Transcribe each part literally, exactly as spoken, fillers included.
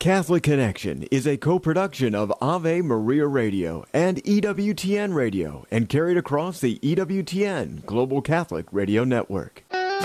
Catholic Connection is a co-production of Ave Maria Radio and E W T N Radio and carried across the E W T N Global Catholic Radio Network.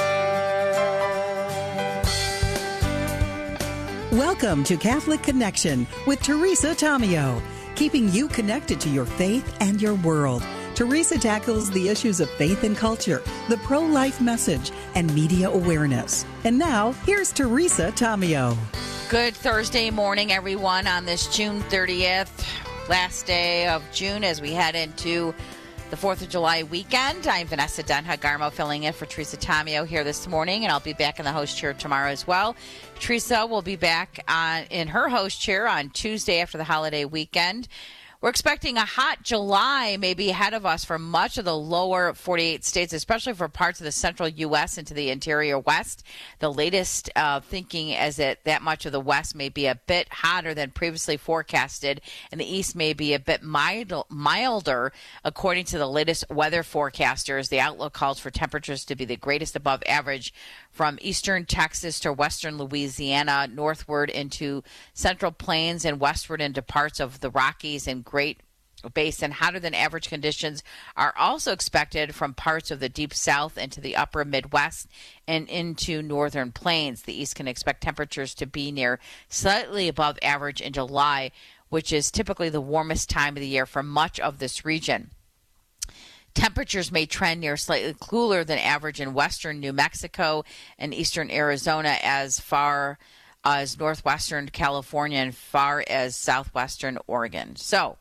Welcome to Catholic Connection with Teresa Tomeo, keeping you connected to your faith and your world. Teresa tackles the issues of faith and culture, the pro-life message, and media awareness. And now, here's Teresa Tomeo. Good Thursday morning, everyone, on this June thirtieth, last day of June as we head into the fourth of July weekend. I'm Vanessa Dunhut-Garmo filling in for Teresa Tomeo here this morning, and I'll be back in the host chair tomorrow as well. Teresa will be back on, in her host chair on Tuesday after the holiday weekend. We're expecting a hot July maybe ahead of us for much of the lower forty-eight states, especially for parts of the central U S into the interior West. The latest uh, thinking is that that much of the West may be a bit hotter than previously forecasted, and the East may be a bit mild, milder, according to the latest weather forecasters. The outlook calls for temperatures to be the greatest above average from eastern Texas to western Louisiana, northward into central plains and westward into parts of the Rockies and Great Basin. Hotter than average conditions are also expected from parts of the deep south into the upper Midwest and into northern plains. The East can expect temperatures to be near slightly above average in July, which is typically the warmest time of the year for much of this region. Temperatures may trend near slightly cooler than average in western New Mexico and eastern Arizona, as far as northwestern California and far as southwestern Oregon. So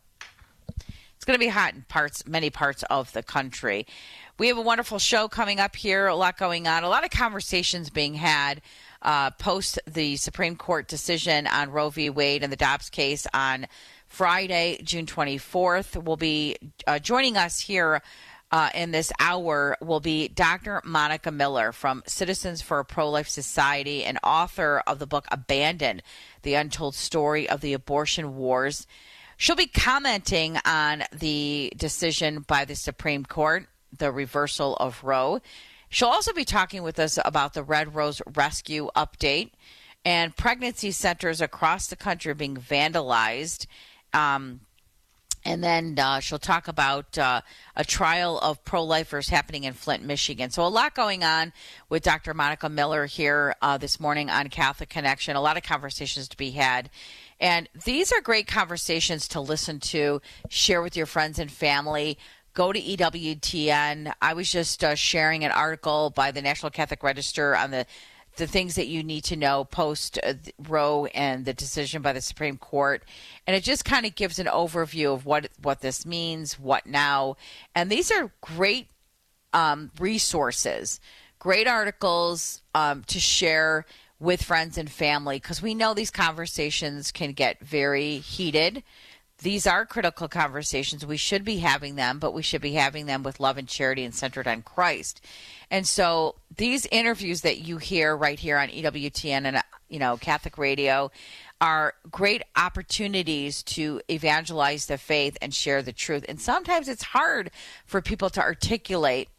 it's going to be hot in parts, many parts of the country. We have a wonderful show coming up here, a lot going on, a lot of conversations being had uh, post the Supreme Court decision on Roe v. Wade and the Dobbs case on Friday, June twenty-fourth. Will be uh, joining us here uh, in this hour will be Doctor Monica Miller from Citizens for a Pro-Life Society and author of the book Abandoned, The Untold Story of the Abortion Wars. She'll be commenting on the decision by the Supreme Court, the reversal of Roe. She'll also be talking with us about the Red Rose Rescue update and pregnancy centers across the country being vandalized. Um, and then uh, she'll talk about uh, a trial of pro-lifers happening in Flint, Michigan. So a lot going on with Doctor Monica Miller here uh, this morning on Catholic Connection. A lot of conversations to be had. And these are great conversations to listen to, share with your friends and family. Go to E W T N. I was just uh, sharing an article by the National Catholic Register on the the things that you need to know post uh, Roe and the decision by the Supreme Court. And it just kind of gives an overview of what what this means, what now. And these are great um, resources, great articles um, to share with friends and family, because we know these conversations can get very heated. These are critical conversations. We should be having them, but we should be having them with love and charity and centered on Christ. And so these interviews that you hear right here on E W T N and, you know, Catholic Radio are great opportunities to evangelize the faith and share the truth. And sometimes it's hard for people to articulate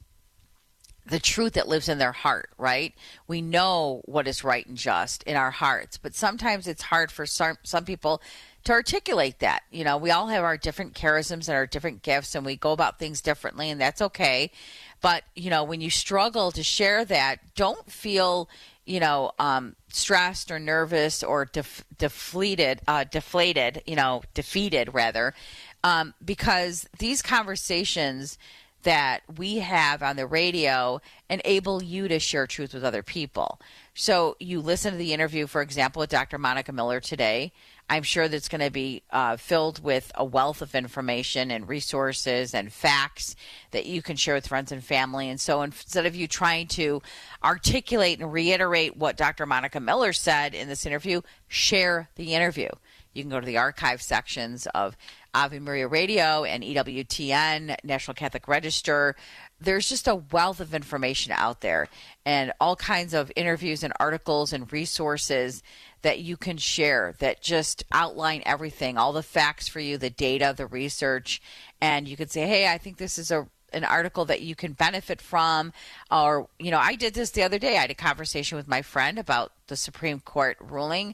the truth that lives in their heart, right? We know what is right and just in our hearts, but sometimes it's hard for some, some people to articulate that. You know, we all have our different charisms and our different gifts, and we go about things differently, and that's okay. But, you know, when you struggle to share that, don't feel, you know, um, stressed or nervous or def- deflated, uh, deflated, you know, defeated rather, um, because these conversations that we have on the radio enable you to share truth with other people. So you listen to the interview, for example, with Doctor Monica Miller today. I'm sure that's going to be uh, filled with a wealth of information and resources and facts that you can share with friends and family. And so instead of you trying to articulate and reiterate what Doctor Monica Miller said in this interview, share the interview. You can go to the archive sections of Ave Maria Radio and E W T N, National Catholic Register. There's just a wealth of information out there and all kinds of interviews and articles and resources that you can share that just outline everything, all the facts for you, the data, the research, and you could say, hey, I think this is a an article that you can benefit from. Or, you know, I did this the other day. I had a conversation with my friend about the Supreme Court ruling.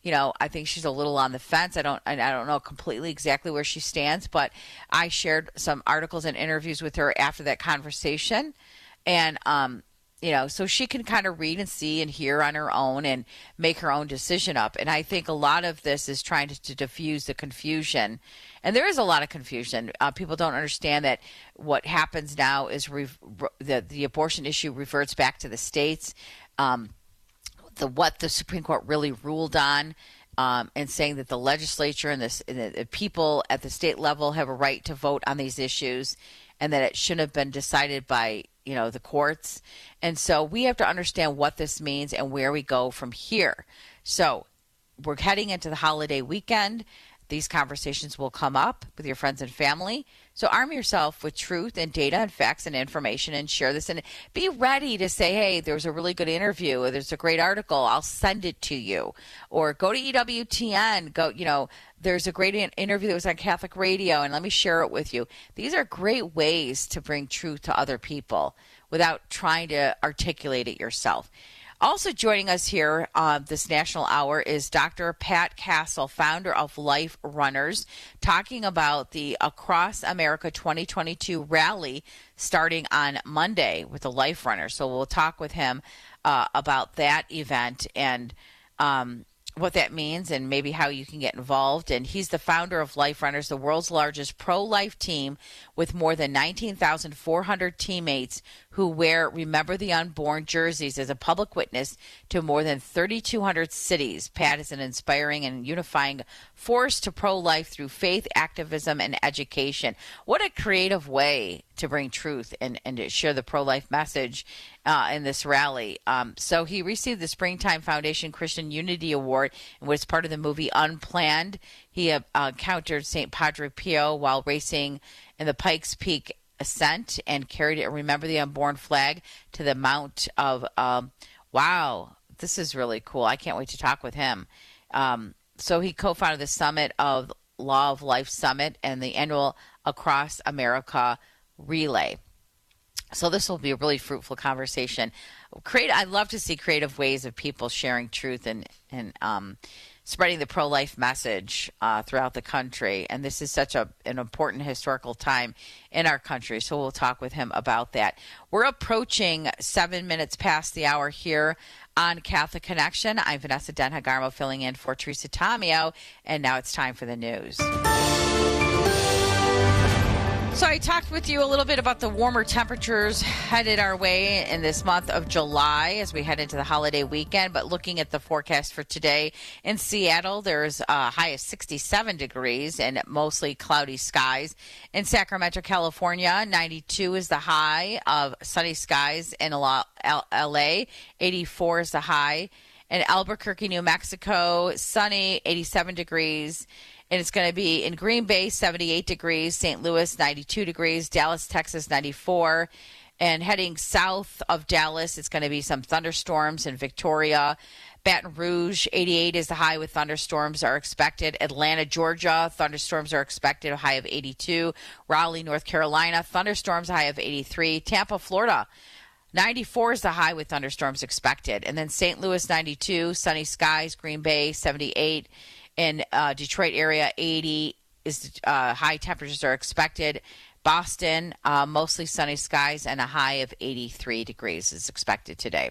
you know, I think she's a little on the fence. I don't, I don't know completely exactly where she stands, but I shared some articles and interviews with her after that conversation. And, um, you know, so she can kind of read and see and hear on her own and make her own decision up. And I think a lot of this is trying to, to diffuse the confusion. And there is a lot of confusion. Uh, people don't understand that what happens now is re- the, the abortion issue reverts back to the states. Um, the what the Supreme Court really ruled on, um, and saying that the legislature and the, and the people at the state level have a right to vote on these issues, and that it shouldn't have been decided by, you know, the courts. And so we have to understand what this means and where we go from here. So we're heading into the holiday weekend. These conversations will come up with your friends and family. So arm yourself with truth and data and facts and information and share this. And be ready to say, hey, there's a really good interview, or there's a great article. I'll send it to you. Or go to E W T N. Go, you know, there's a great interview that was on Catholic Radio, and let me share it with you. These are great ways to bring truth to other people without trying to articulate it yourself. Also joining us here uh, this National Hour is Doctor Pat Castle, founder of Life Runners, talking about the Across America twenty twenty-two rally starting on Monday with the Life Runners. So we'll talk with him uh, about that event and um, what that means and maybe how you can get involved. And he's the founder of Life Runners, the world's largest pro-life team with more than nineteen thousand four hundred teammates who wear Remember the Unborn jerseys as a public witness to more than three thousand two hundred cities. Pat is an inspiring and unifying force to pro-life through faith, activism, and education. What a creative way to bring truth and, and to share the pro-life message uh, in this rally. Um, so he received the Springtime Foundation Christian Unity Award and was part of the movie Unplanned. He uh, encountered Saint Padre Pio while racing in the Pikes Peak Ascent and carried a Remember the Unborn flag to the Mount of, um, wow, this is really cool. I can't wait to talk with him. Um, so he co-founded the summit of Law of Life Summit and the annual Across America Relay. So this will be a really fruitful conversation. Create, I love to see creative ways of people sharing truth and, and um, spreading the pro-life message uh, throughout the country. And this is such a, an important historical time in our country. So we'll talk with him about that. We're approaching seven minutes past the hour here on Catholic Connection. I'm Vanessa Denhagarmo filling in for Teresa Tomeo. And now it's time for the news. So I talked with you a little bit about the warmer temperatures headed our way in this month of July as we head into the holiday weekend. But looking at the forecast for today in Seattle, there's a high of sixty-seven degrees and mostly cloudy skies. In Sacramento, California, ninety-two is the high of sunny skies. In L A, eighty-four is the high. In Albuquerque, New Mexico, sunny, eighty-seven degrees. And it's going to be in Green Bay, seventy-eight degrees, Saint Louis, ninety-two degrees, Dallas, Texas, ninety-four. And heading south of Dallas, it's going to be some thunderstorms in Victoria. Baton Rouge, eighty-eight is the high with thunderstorms are expected. Atlanta, Georgia, thunderstorms are expected, a high of eighty-two. Raleigh, North Carolina, thunderstorms, a high of eighty-three. Tampa, Florida, ninety-four is the high with thunderstorms expected. And then Saint Louis, ninety-two, sunny skies. Green Bay, seventy-eight. In uh, Detroit area, eighty is uh, high temperatures are expected. Boston, uh, mostly sunny skies and a high of eighty-three degrees is expected today.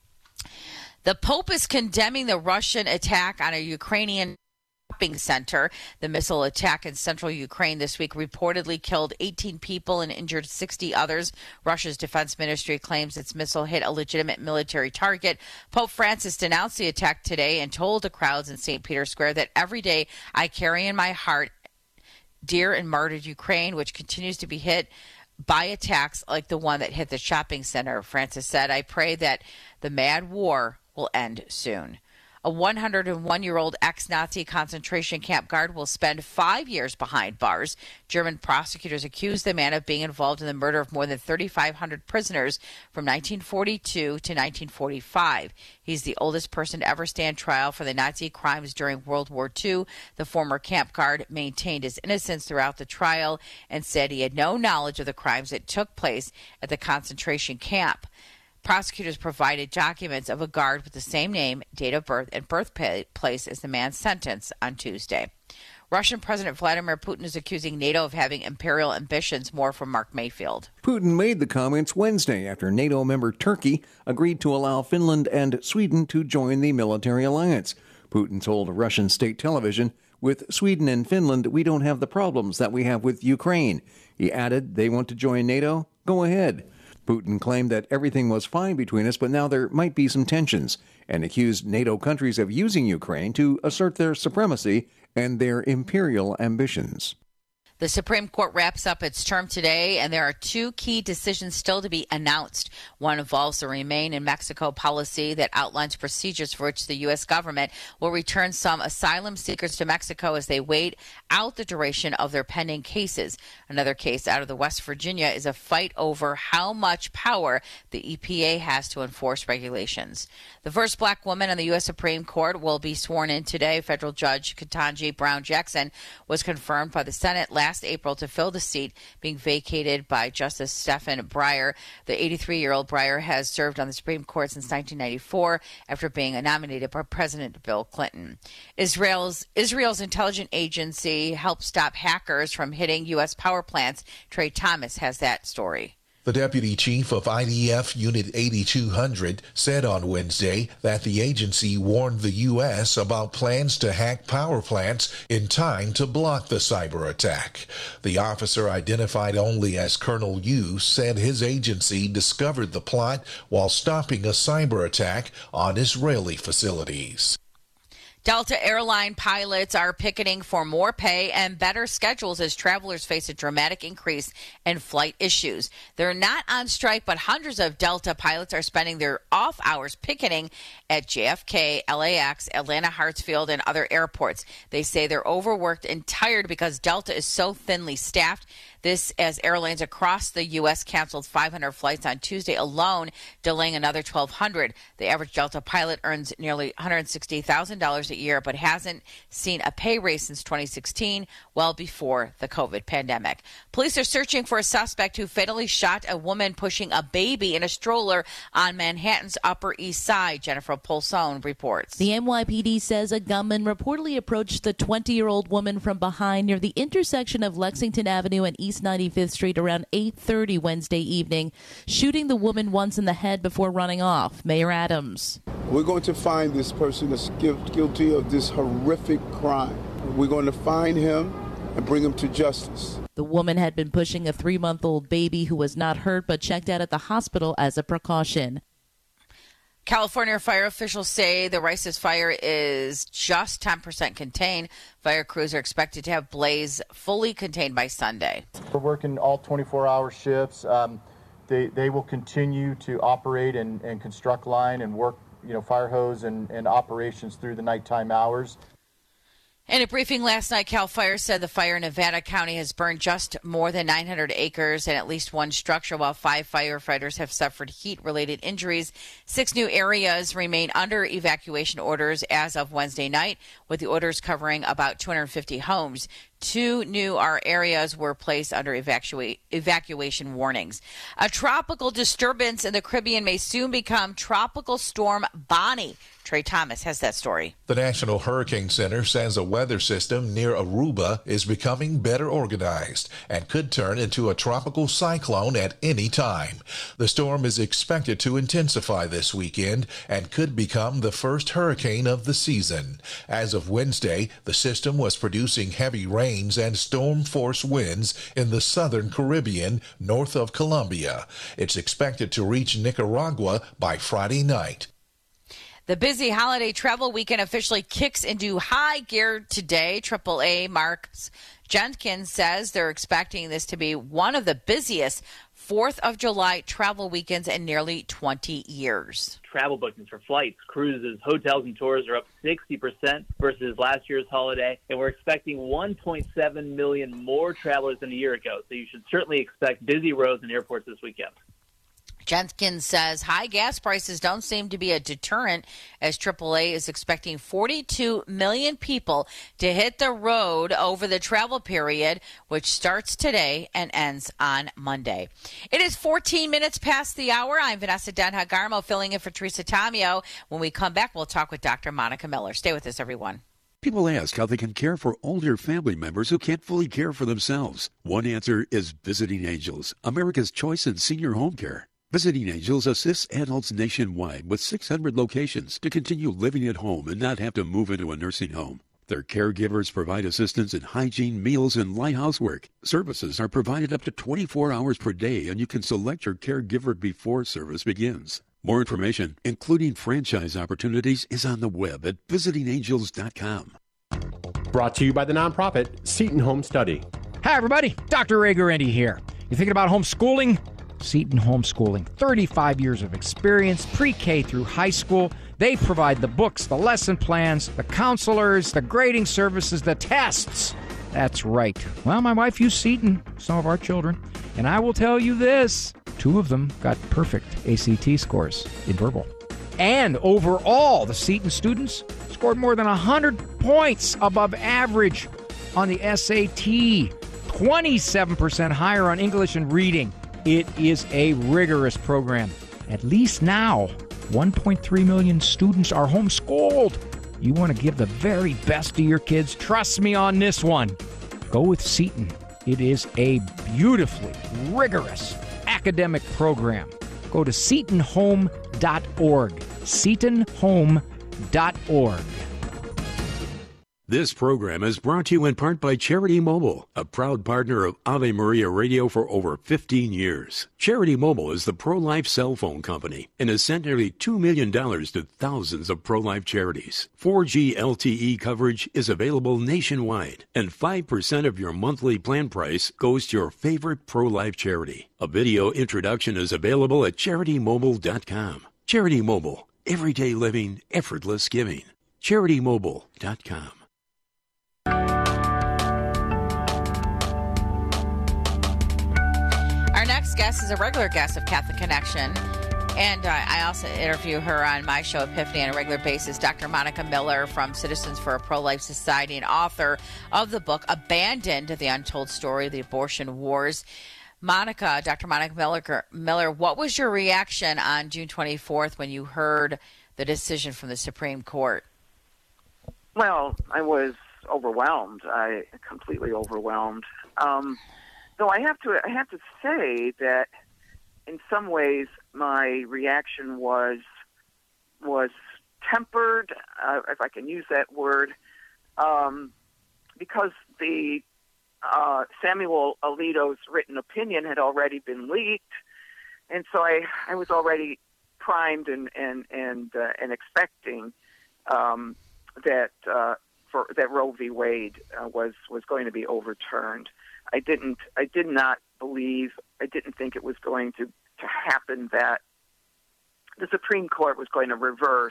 The Pope is condemning the Russian attack on a Ukrainian shopping center. The missile attack in central Ukraine this week reportedly killed eighteen people and injured sixty others. Russia's defense ministry claims its missile hit a legitimate military target. Pope Francis denounced the attack today and told the crowds in Saint Peter's Square that every day I carry in my heart dear and martyred Ukraine, which continues to be hit by attacks like the one that hit the shopping center. Francis said, I pray that the mad war will end soon. A one hundred one-year-old ex-Nazi concentration camp guard will spend five years behind bars. German prosecutors accuse the man of being involved in the murder of more than thirty-five hundred prisoners from nineteen forty-two to nineteen forty-five. He's the oldest person to ever stand trial for the Nazi crimes during World War Two. The former camp guard maintained his innocence throughout the trial and said he had no knowledge of the crimes that took place at the concentration camp. Prosecutors provided documents of a guard with the same name, date of birth, and birthplace as the man's sentence on Tuesday. Russian President Vladimir Putin is accusing NATO of having imperial ambitions. More from Mark Mayfield. Putin made the comments Wednesday after NATO member Turkey agreed to allow Finland and Sweden to join the military alliance. Putin told Russian state television, "With Sweden and Finland, we don't have the problems that we have with Ukraine." He added, "They want to join NATO? Go ahead." Putin claimed that everything was fine between us, but now there might be some tensions, and accused NATO countries of using Ukraine to assert their supremacy and their imperial ambitions. The Supreme Court wraps up its term today, and there are two key decisions still to be announced. One involves the Remain in Mexico policy that outlines procedures for which the U S government will return some asylum seekers to Mexico as they wait out the duration of their pending cases. Another case out of the West Virginia is a fight over how much power the E P A has to enforce regulations. The first black woman on the U S Supreme Court will be sworn in today. Federal Judge Ketanji Brown Jackson was confirmed by the Senate last Last April to fill the seat being vacated by Justice Stephen Breyer. The eighty-three-year-old Breyer has served on the Supreme Court since nineteen ninety-four after being nominated by President Bill Clinton. Israel's Israel's intelligence agency helped stop hackers from hitting U S power plants. Trey Thomas has that story. The deputy chief of I D F Unit eighty-two hundred said on Wednesday that the agency warned the U S about plans to hack power plants in time to block the cyber attack. The officer, identified only as Colonel Yu, said his agency discovered the plot while stopping a cyber attack on Israeli facilities. Delta airline pilots are picketing for more pay and better schedules as travelers face a dramatic increase in flight issues. They're not on strike, but hundreds of Delta pilots are spending their off hours picketing at J F K, L A X, Atlanta Hartsfield, and other airports. They say they're overworked and tired because Delta is so thinly staffed. This as airlines across the U S canceled five hundred flights on Tuesday alone, delaying another twelve hundred. The average Delta pilot earns nearly one hundred sixty thousand dollars a year, but hasn't seen a pay raise since twenty sixteen, well before the COVID pandemic. Police are searching for a suspect who fatally shot a woman pushing a baby in a stroller on Manhattan's Upper East Side. Jennifer Polson reports. The N Y P D says a gunman reportedly approached the twenty-year-old woman from behind near the intersection of Lexington Avenue and East ninety-fifth Street around eight thirty Wednesday evening, shooting the woman once in the head before running off. Mayor Adams. We're going to find this person that's guilty of this horrific crime. We're going to find him and bring him to justice. The woman had been pushing a three-month-old baby who was not hurt but checked out at the hospital as a precaution. California fire officials say the Rice's fire is just ten percent contained. Fire crews are expected to have blaze fully contained by Sunday. We're working all twenty-four hour shifts. Um, they, they will continue to operate and, and construct line and work, you know, fire hose and, and operations through the nighttime hours. In a briefing last night, CAL FIRE said the fire in Nevada County has burned just more than nine hundred acres and at least one structure, while five firefighters have suffered heat-related injuries. Six new areas remain under evacuation orders as of Wednesday night, with the orders covering about two hundred fifty homes. Two new R areas were placed under evacua- evacuation warnings. A tropical disturbance in the Caribbean may soon become Tropical Storm Bonnie. Trey Thomas has that story. The National Hurricane Center says a weather system near Aruba is becoming better organized and could turn into a tropical cyclone at any time. The storm is expected to intensify this weekend and could become the first hurricane of the season. As of Wednesday, the system was producing heavy rains and storm-force winds in the southern Caribbean north of Colombia. It's expected to reach Nicaragua by Friday night. The busy holiday travel weekend officially kicks into high gear today. triple A Marks Jenkins says they're expecting this to be one of the busiest fourth of July travel weekends in nearly twenty years. Travel bookings for flights, cruises, hotels, and tours are up sixty percent versus last year's holiday, and we're expecting one point seven million more travelers than a year ago. So you should certainly expect busy roads and airports this weekend. Jenkins says high gas prices don't seem to be a deterrent, as triple A is expecting forty-two million people to hit the road over the travel period, which starts today and ends on Monday. It is fourteen minutes past the hour. I'm Vanessa Denha-Garmo, filling in for Teresa Tomeo. When we come back, we'll talk with Doctor Monica Miller. Stay with us, everyone. People ask how they can care for older family members who can't fully care for themselves. One answer is Visiting Angels, America's choice in senior home care. Visiting Angels assists adults nationwide with six hundred locations to continue living at home and not have to move into a nursing home. Their caregivers provide assistance in hygiene, meals, and light housework. Services are provided up to twenty-four hours per day, and you can select your caregiver before service begins. More information, including franchise opportunities, is on the web at visiting angels dot com. Brought to you by the nonprofit Seton Home Study. Hi, everybody. Doctor Ray Guarendi here. You thinking about homeschooling? Seton Homeschooling, thirty-five years of experience, pre-K through high school. They provide the books, the lesson plans, the counselors, the grading services, the tests. That's right. Well, my wife used Seton, some of our children, and I will tell you this. Two of them got perfect A C T scores in verbal. And overall, the Seton students scored more than one hundred points above average on the S A T, twenty-seven percent higher on English and reading. It is a rigorous program. At least now, one point three million students are homeschooled. You want to give the very best to your kids? Trust me on this one. Go with Seton. It is a beautifully rigorous academic program. Go to seton home dot org. seton home dot org. This program is brought to you in part by Charity Mobile, a proud partner of Ave Maria Radio for over fifteen years. Charity Mobile is the pro-life cell phone company and has sent nearly two million dollars to thousands of pro-life charities. four G L T E coverage is available nationwide, and five percent of your monthly plan price goes to your favorite pro-life charity. A video introduction is available at charity mobile dot com. Charity Mobile, everyday living, effortless giving. charity mobile dot com. Our next guest is a regular guest of Catholic Connection, and uh, I also interview her on my show, Epiphany, on a regular basis, Doctor Monica Miller from Citizens for a Pro-Life Society and author of the book Abandoned, The Untold Story of the Abortion Wars. Monica, Doctor Monica Miller, Miller, what was your reaction on June twenty-fourth when you heard the decision from the Supreme Court? Well, I was overwhelmed. I completely overwhelmed. Um, though I have to, I have to say that in some ways my reaction was was tempered, uh, if I can use that word, um, because the uh, Samuel Alito's written opinion had already been leaked, and so I, I was already primed and and and uh, and expecting um, that. Uh, For, that Roe v. Wade uh, was was going to be overturned. I didn't. I did not believe. I didn't think it was going to, to happen that the Supreme Court was going to reverse,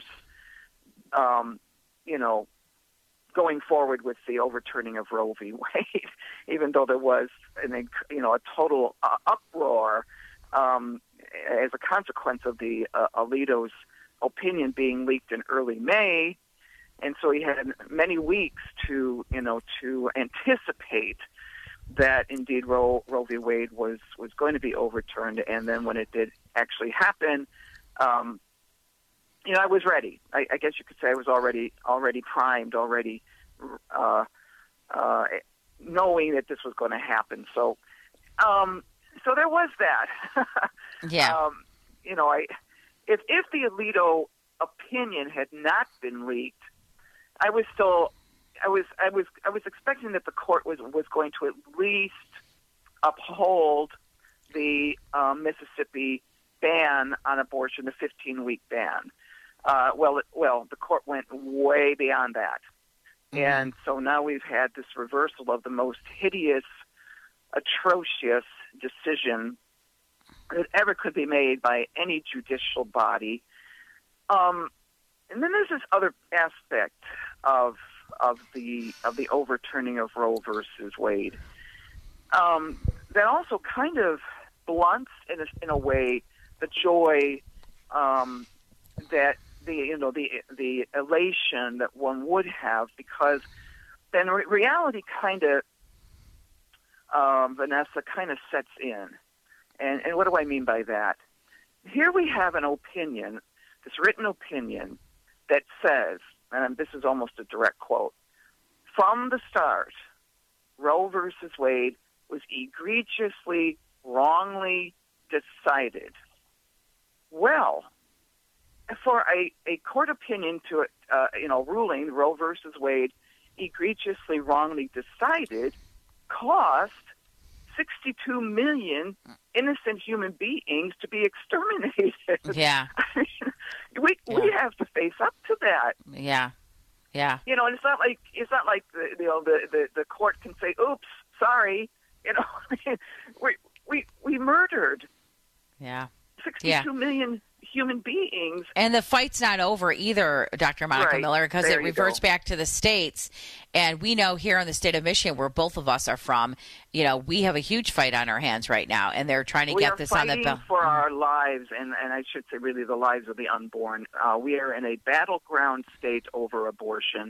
um, you know, going forward with the overturning of Roe v. Wade, even though there was an you know a total uh, uproar um, as a consequence of the uh, Alito's opinion being leaked in early May. And so he had many weeks to, you know, to anticipate that indeed Roe, Roe v. Wade was, was going to be overturned. And then when it did actually happen, um, you know, I was ready. I, I guess you could say I was already already primed, already uh, uh, knowing that this was going to happen. So, um, so there was that. yeah. Um, you know, I if if the Alito opinion had not been leaked, I was still, I was, I was, I was expecting that the court was was going to at least uphold the um, Mississippi ban on abortion, the fifteen-week ban. Uh, well, it, well, the court went way beyond that, mm-hmm. and so now we've had this reversal of the most hideous, atrocious decision that ever could be made by any judicial body. Um, and then there's this other aspect of of the of the overturning of Roe versus Wade. Um, that also kind of blunts, in a, in a way, the joy, um, that the you know the the elation that one would have, because then re- reality kind of, um, Vanessa, kind of sets in. And and what do I mean by that? Here we have an opinion, this written opinion, that says, and this is almost a direct quote, from the start, Roe versus Wade was egregiously, wrongly decided. Well, for a, a court opinion to, uh, you know, ruling Roe versus Wade egregiously, wrongly decided, cost sixty-two million innocent human beings to be exterminated. Yeah. I mean, we yeah. we have to face up to that. Yeah. Yeah. You know, and it's not like it's not like the you know the, the, the court can say, "Oops, sorry." You know, we we we murdered. Yeah. Sixty-two yeah. million human beings. And the fight's not over either, Doctor Monica right. Miller, because there it reverts go. back to the states. And we know here in the state of Michigan, where both of us are from, you know, we have a huge fight on our hands right now, and they're trying to we get this on the bill. We are bill. fighting for our lives, and, and I should say really the lives of the unborn. Uh, we are in a battleground state over abortion.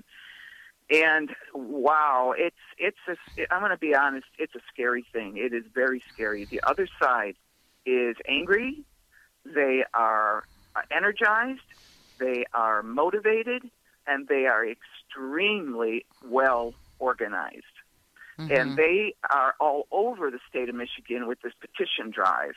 And wow, it's it's a, I'm going to be honest, it's a scary thing. It is very scary. The other side is angry. They are energized, they are motivated, and they are extremely well organized. Mm-hmm. And they are all over the state of Michigan with this petition drive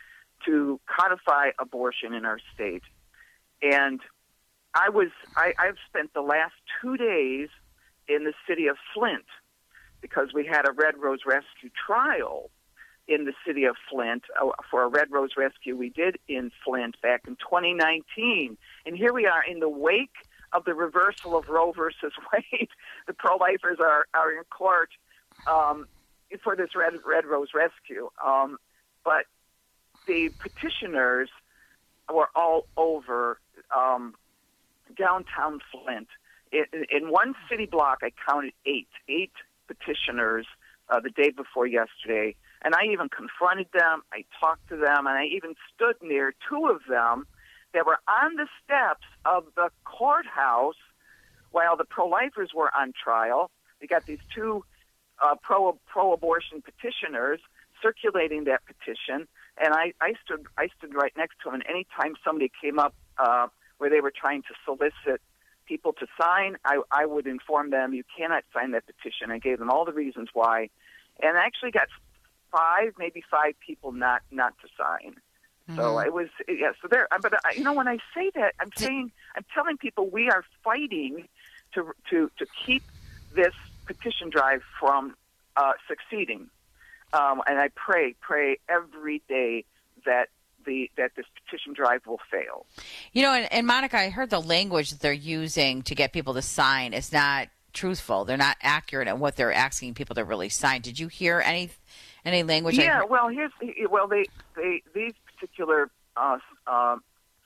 to codify abortion in our state. And I was I, I've spent the last two days in the city of Flint because we had a Red Rose Rescue trial in the city of Flint uh, for a Red Rose Rescue we did in Flint back in twenty nineteen. And here we are in the wake of the reversal of Roe versus Wade. The pro-lifers are, are in court um, for this Red, Red Rose Rescue. Um, but the petitioners were all over um, downtown Flint. In, in one city block, I counted eight, eight petitioners uh, the day before yesterday. And I even confronted them, I talked to them, and I even stood near two of them that were on the steps of the courthouse while the pro-lifers were on trial. We got these two uh, pro, pro-abortion petitioners circulating that petition, and I, I stood I stood right next to them, and any time somebody came up uh, where they were trying to solicit people to sign, I, I would inform them, you cannot sign that petition. I gave them all the reasons why, and I actually got five, maybe five people not, not to sign. Mm-hmm. So it was, yeah, so there, but I, you know, when I say that, I'm saying, I'm telling people we are fighting to, to, to keep this petition drive from uh, succeeding. Um, and I pray, pray every day that the, that this petition drive will fail. You know, and, and Monica, I heard the language that they're using to get people to sign is not truthful. They're not accurate in what they're asking people to really sign. Did you hear any any language? Yeah, well, here's well, they they these particular uh, uh,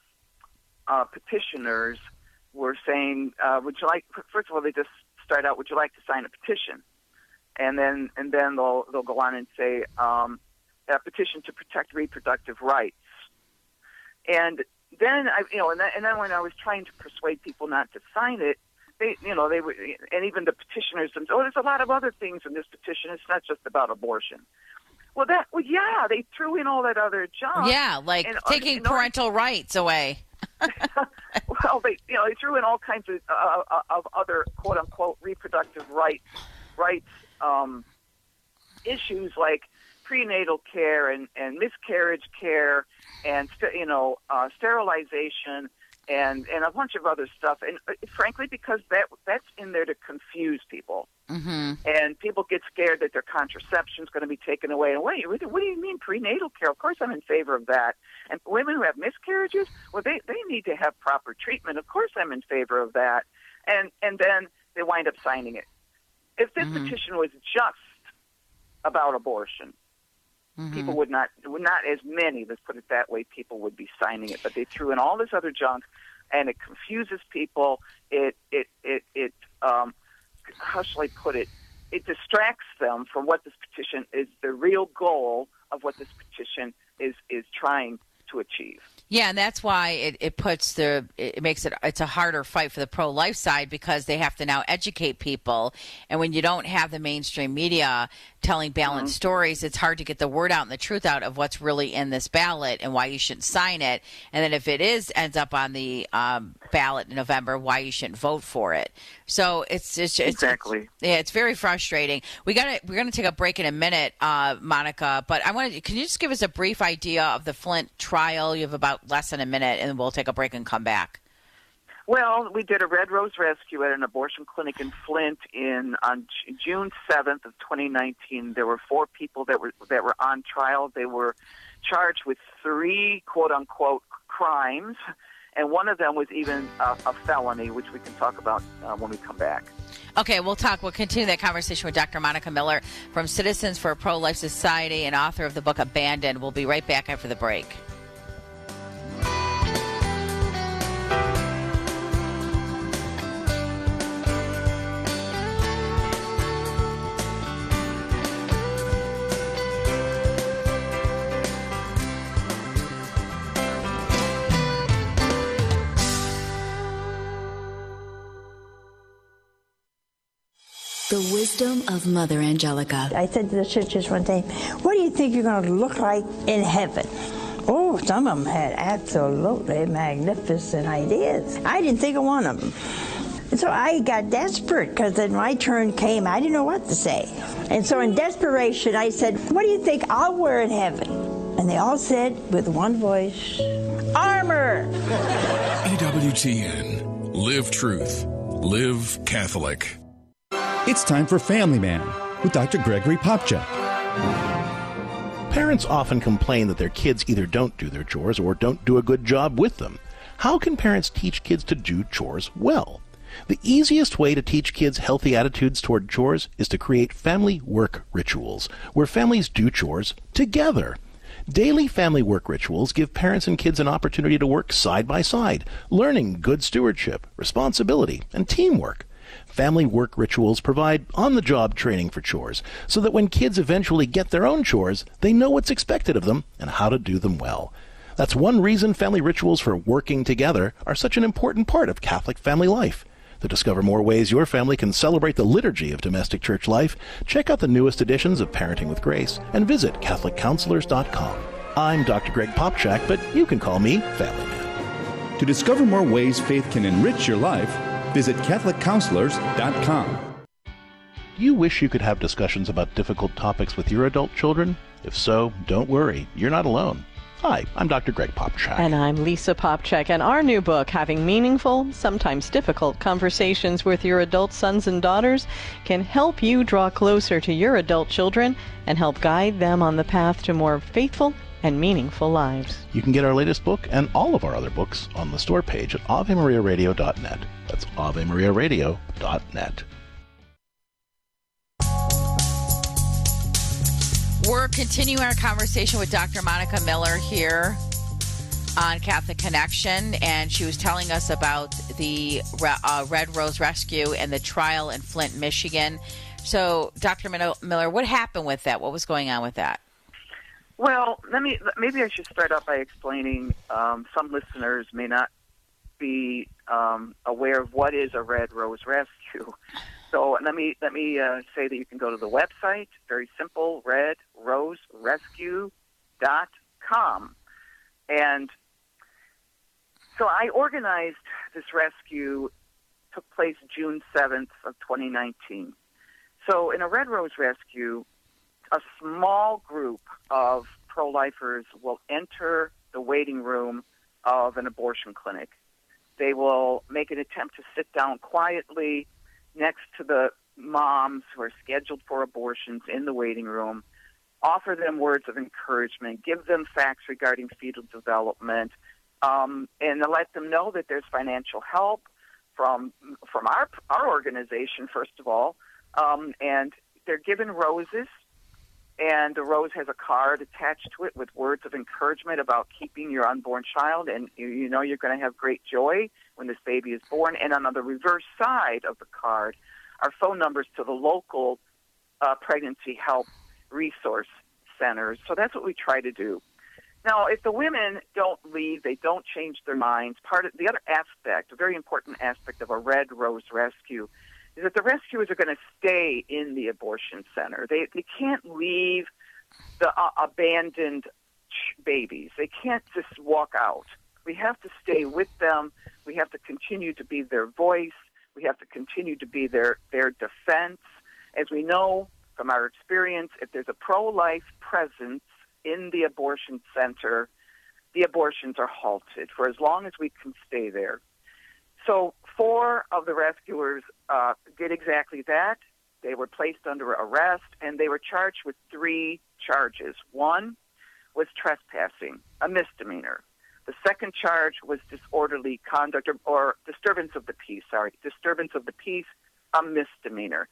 uh, petitioners were saying, uh, "Would you like?" First of all, they just start out, "Would you like to sign a petition?" And then and then they'll they'll go on and say, um, "A petition to protect reproductive rights." And then I, you know, and then, and then when I was trying to persuade people not to sign it, they, you know, they were, and even the petitioners themselves, oh, there's a lot of other things in this petition. It's not just about abortion. Well, that, well, yeah, they threw in all that other junk. Yeah, like and, taking and, parental rights away. Well, they, you know, they threw in all kinds of uh, of other quote unquote reproductive rights rights um, issues like prenatal care and, and miscarriage care and you know uh, sterilization. And, and a bunch of other stuff, and uh, frankly, because that that's in there to confuse people, mm-hmm. and people get scared that their contraception is going to be taken away. And wait, what do, what do you mean prenatal care? Of course, I'm in favor of that. And women who have miscarriages, well, they they need to have proper treatment. Of course, I'm in favor of that. And and then they wind up signing it. If this mm-hmm. petition was just about abortion, mm-hmm. people would not, would not as many, let's put it that way, people would be signing it. But they threw in all this other junk, and it confuses people. It, it, it, it um, how shall I put it? It distracts them from what this petition is, the real goal of what this petition is, is trying to achieve. Yeah, and that's why it, it puts the it makes it it's a harder fight for the pro-life side, because they have to now educate people, and when you don't have the mainstream media telling balanced mm-hmm. stories, it's hard to get the word out and the truth out of what's really in this ballot and why you shouldn't sign it, and then if it is ends up on the um, ballot in November, why you shouldn't vote for it. So it's it's, it's exactly it's, yeah, it's very frustrating. We got to we're going to take a break in a minute, uh, Monica, but I wanted can you just give us a brief idea of the Flint trial? You have about less than a minute, and we'll take a break and come back. Well, we did a Red Rose rescue at an abortion clinic in Flint in on June seventh of twenty nineteen. There were four people that were that were on trial. They were charged with three quote unquote crimes, and one of them was even a, a felony, which we can talk about uh, when we come back. Okay, we'll talk. We'll continue that conversation with Doctor Monica Miller from Citizens for a Pro-Life Society and author of the book Abandoned. We'll be right back after the break. The wisdom of Mother Angelica. I said to the sisters one day, what do you think you're going to look like in heaven? Oh, some of them had absolutely magnificent ideas. I didn't think of one of them. And so I got desperate, because then my turn came. I didn't know what to say. And so in desperation, I said, what do you think I'll wear in heaven? And they all said with one voice, armor! E W T N. Live truth. Live Catholic. It's time for Family Man with Doctor Gregory Popchak. Parents often complain that their kids either don't do their chores or don't do a good job with them. How can parents teach kids to do chores well? The easiest way to teach kids healthy attitudes toward chores is to create family work rituals, where families do chores together. Daily family work rituals give parents and kids an opportunity to work side by side, learning good stewardship, responsibility, and teamwork. Family work rituals provide on-the-job training for chores, so that when kids eventually get their own chores, they know what's expected of them and how to do them well. That's one reason family rituals for working together are such an important part of Catholic family life. To discover more ways your family can celebrate the liturgy of domestic church life, check out the newest editions of Parenting with Grace and visit Catholic Counselors dot com. I'm Doctor Greg Popchak, but you can call me Family Man. To discover more ways faith can enrich your life, visit Catholic Counselors dot com. Do you wish you could have discussions about difficult topics with your adult children? If so, don't worry, you're not alone. Hi, I'm Doctor Greg Popchak. And I'm Lisa Popchak, and our new book, Having Meaningful, Sometimes Difficult Conversations with Your Adult Sons and Daughters, can help you draw closer to your adult children and help guide them on the path to more faithful and meaningful lives. You can get our latest book and all of our other books on the store page at Ave Maria Radio dot net. That's Ave Maria Radio dot net. We're continuing our conversation with Doctor Monica Miller here on Catholic Connection, and she was telling us about the uh, Red Rose Rescue and the trial in Flint, Michigan. So, Doctor Miller, what happened with that? What was going on with that? Well, let me maybe I should start out by explaining. Um, some listeners may not be um, aware of what is a Red Rose Rescue. So let me let me uh, say that you can go to the website. Very simple, red rose rescue dot com, and so I organized this rescue. Took place June seventh of twenty nineteen. So in a Red Rose Rescue, a small group of pro-lifers will enter the waiting room of an abortion clinic. They will make an attempt to sit down quietly next to the moms who are scheduled for abortions in the waiting room, offer them words of encouragement, give them facts regarding fetal development, um, and let them know that there's financial help from from our our organization, first of all, um, and they're given roses. And the rose has a card attached to it with words of encouragement about keeping your unborn child, and you, you know you're going to have great joy when this baby is born. And on the reverse side of the card are phone numbers to the local uh, pregnancy help resource centers. So that's what we try to do. Now, if the women don't leave, they don't change their minds, part of the other aspect, a very important aspect of a Red Rose rescue, is that the rescuers are going to stay in the abortion center. They they can't leave the uh, abandoned babies. They can't just walk out. We have to stay with them. We have to continue to be their voice. We have to continue to be their, their defense. As we know from our experience, if there's a pro-life presence in the abortion center, the abortions are halted for as long as we can stay there. So four of the rescuers uh, did exactly that. They were placed under arrest, and they were charged with three charges. One was trespassing, a misdemeanor. The second charge was disorderly conduct or, or disturbance of the peace, sorry, disturbance of the peace, a misdemeanor.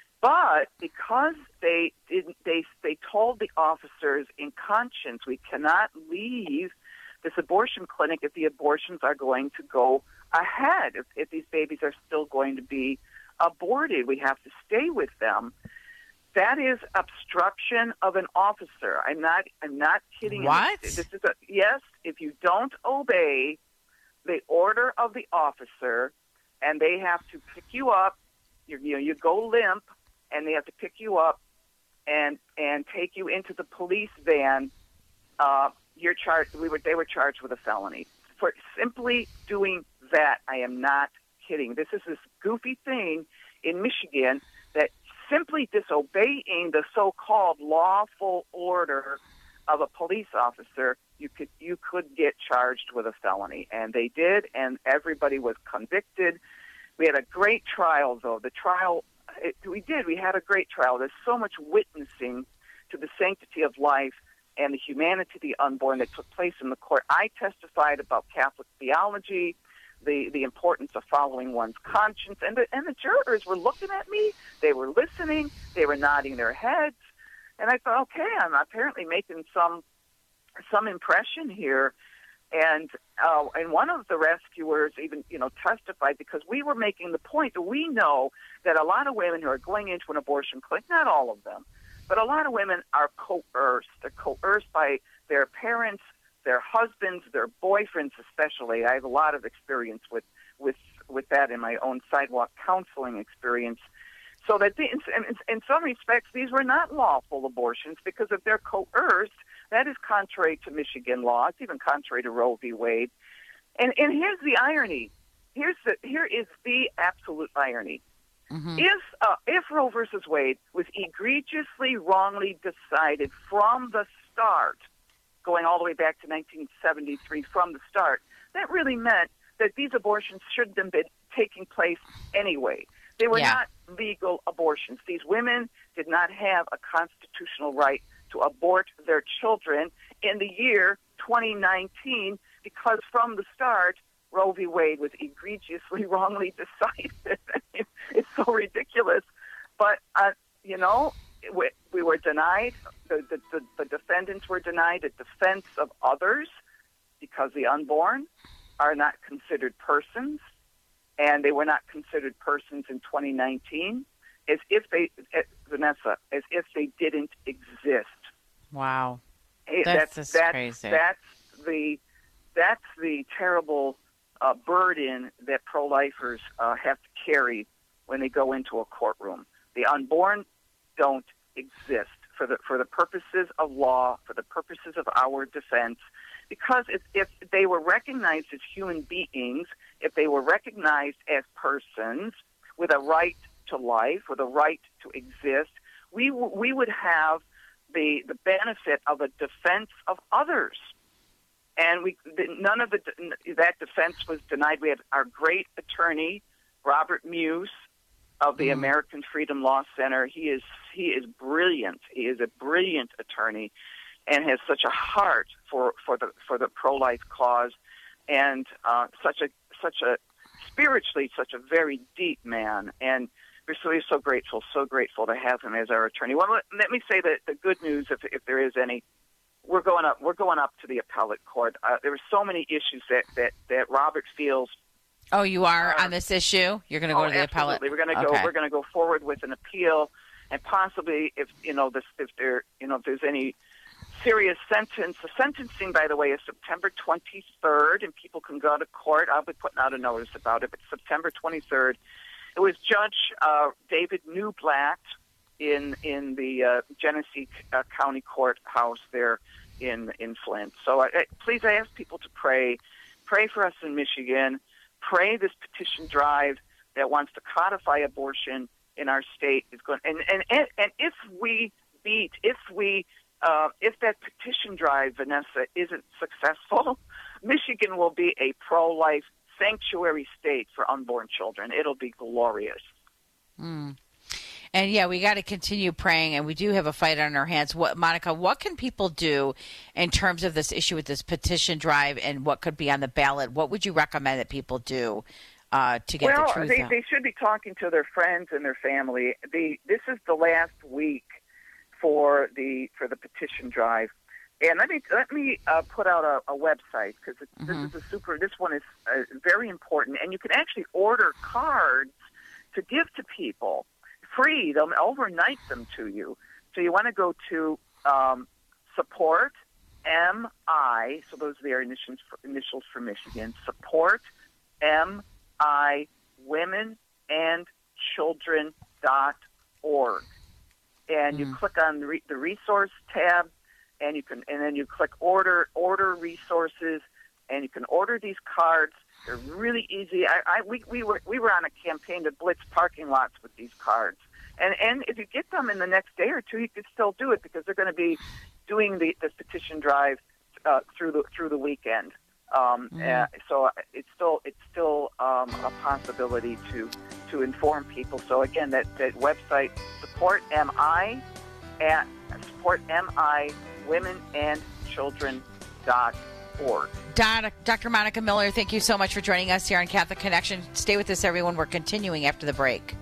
But because they didn't, they they told the officers in conscience, we cannot leave this abortion clinic if the abortions are going to go ahead. If, if these babies are still going to be aborted, we have to stay with them. That is obstruction of an officer. I'm not. I'm not kidding. What? This is a yes. If you don't obey the order of the officer, and they have to pick you up, you, you know, you go limp, and they have to pick you up and and take you into the police van. Uh, you're charged. We were. They were charged with a felony for simply doing that. I am not kidding. This is this goofy thing in Michigan that simply disobeying the so-called lawful order of a police officer, you could you could get charged with a felony, and they did, and everybody was convicted. We had a great trial, though. The trial, it, we did. We had a great trial. There's so much witnessing to the sanctity of life and the humanity of the unborn that took place in the court. I testified about Catholic theology, the, the importance of following one's conscience, and the, and the jurors were looking at me. They were listening. They were nodding their heads. And I thought, okay, I'm apparently making some some impression here. And uh, and one of the rescuers even, you know, testified because we were making the point that we know that a lot of women who are going into an abortion clinic, not all of them, but a lot of women are coerced. They're coerced by their parents, their husbands, their boyfriends especially. I have a lot of experience with, with, with that in my own sidewalk counseling experience. So that the, in, in, in some respects, these were not lawful abortions because if they're coerced, that is contrary to Michigan law. It's even contrary to Roe v. Wade. And and here's the irony. Here's the here is the absolute irony. Mm-hmm. If uh, if Roe versus Wade was egregiously wrongly decided from the start, going all the way back to nineteen seventy-three from the start, that really meant that these abortions shouldn't have been taking place anyway. They were yeah. not legal abortions. These women did not have a constitutional right to abort their children in the year twenty nineteen because from the start, Roe v. Wade was egregiously wrongly decided. It's so ridiculous. But, uh, you know, we, we were denied, the, the, the, the defendants were denied a defense of others because the unborn are not considered persons, and they were not considered persons in twenty nineteen. As if they, Vanessa, as if they didn't exist. Wow, hey, that's, that's just that's, crazy. That's the that's the terrible uh, burden that pro-lifers uh, have to carry when they go into a courtroom. The unborn don't exist for the for the purposes of law, for the purposes of our defense. Because if, if they were recognized as human beings, if they were recognized as persons with a right to life, with a right to exist, we w- we would have the the benefit of a defense of others, and we the, none of the, that defense was denied. We had our great attorney Robert Muse of the mm. American Freedom Law Center. He is he is brilliant. He is a brilliant attorney, and has such a heart for, for the for the pro-life cause, and uh, such a such a spiritually such a very deep man. And we're so, we're so grateful, so grateful to have him as our attorney. Well, let, let me say that the good news, if if there is any, we're going up. We're going up to the appellate court. Uh, there were so many issues that that, that Robert feels. Oh, you are uh, on this issue. You're going to go oh, to the appellate. Absolutely, we're going to okay. go. We're going to go forward with an appeal, and possibly, if you know, this, if there, you know, if there's any serious sentence. The sentencing, by the way, is September twenty-third, and people can go to court. I'll be putting out a notice about it, but September twenty-third. It was Judge uh, David Newblatt in in the uh, Genesee uh, County Courthouse there in in Flint. So I, I, please, I ask people to pray. Pray for us in Michigan. Pray this petition drive that wants to codify abortion in our state is going. And and and, and if we beat, if we uh, if that petition drive, Vanessa, isn't successful, Michigan will be a pro-life sanctuary state for unborn children. It'll be glorious. Mm. And yeah, we got to continue praying, and we do have a fight on our hands. What, Monica, what can people do in terms of this issue with this petition drive and what could be on the ballot? What would you recommend that people do uh, to get well, the truth they, out? They should be talking to their friends and their family. The, this is the last week for the for the petition drive. And let me let me uh, put out a, a website, because mm-hmm. this is a super. This one is uh, very important, and you can actually order cards to give to people free. They'll overnight them to you. So you want to go to um, support M I. So those are their initials for, initials for Michigan. Support M I Women and Children dot org, and mm. you click on the, re- the resource tab. And you can, and then you click order, order resources, and you can order these cards. They're really easy. I, I we, we were we were on a campaign to blitz parking lots with these cards, and and if you get them in the next day or two, you could still do it, because they're going to be doing the this petition drive uh, through the through the weekend. Um, mm. uh, so it's still it's still um, a possibility to to inform people. So again, that that website, support M I at support M I Women and Children dot org. Doctor Monica Miller, thank you so much for joining us here on Catholic Connection. Stay with us, everyone. We're continuing after the break.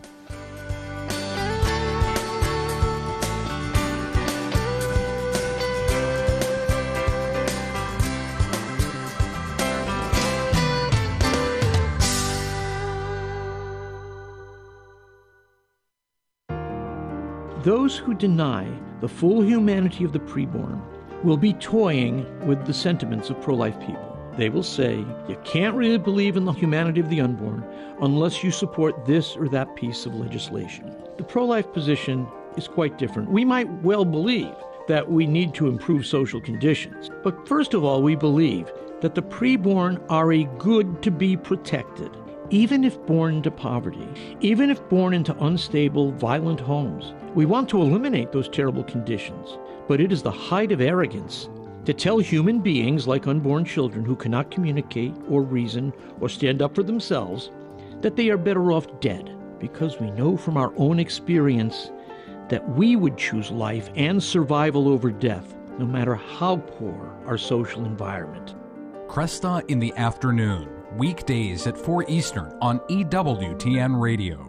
Those who deny the full humanity of the preborn will be toying with the sentiments of pro-life people. They will say, you can't really believe in the humanity of the unborn unless you support this or that piece of legislation. The pro-life position is quite different. We might well believe that we need to improve social conditions, but first of all, we believe that the preborn are a good to be protected, even if born into poverty, even if born into unstable, violent homes. We want to eliminate those terrible conditions, but it is the height of arrogance to tell human beings like unborn children who cannot communicate or reason or stand up for themselves that they are better off dead, because we know from our own experience that we would choose life and survival over death, no matter how poor our social environment. Cresta in the afternoon, weekdays at four Eastern on E W T N Radio.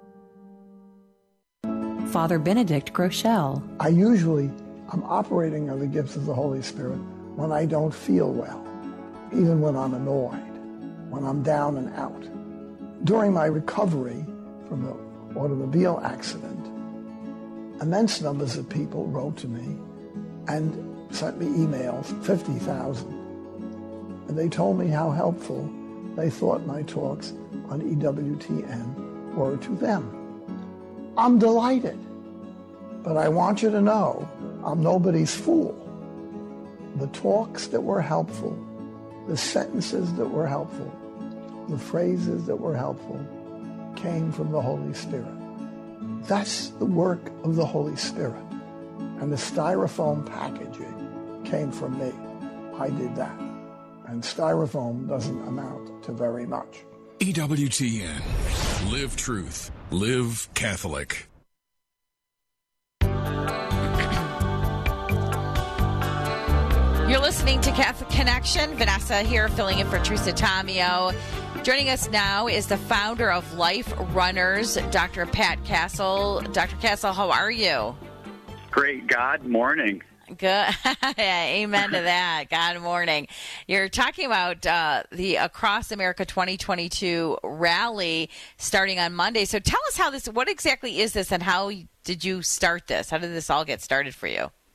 Father Benedict Groeschel. I usually am operating on the gifts of the Holy Spirit when I don't feel well, even when I'm annoyed, when I'm down and out. During my recovery from the automobile accident, immense numbers of people wrote to me and sent me emails, fifty thousand. And they told me how helpful they thought my talks on E W T N were to them. I'm delighted, but I want you to know I'm nobody's fool. The talks that were helpful, the sentences that were helpful, the phrases that were helpful came from the Holy Spirit. That's the work of the Holy Spirit. And the styrofoam packaging came from me. I did that. And styrofoam doesn't amount to very much. E W T N. Live truth. Live Catholic. You're listening to Catholic Connection. Vanessa here, filling in for Teresa Tomeo. Joining us now is the founder of Life Runners, Doctor Pat Castle. Doctor Castle, how are you? Great. God morning. Good. Amen to that. God morning. You're talking about uh, the Across America twenty twenty-two rally starting on Monday. So tell us how this, what exactly is this, and how did you start this? How did this all get started for you?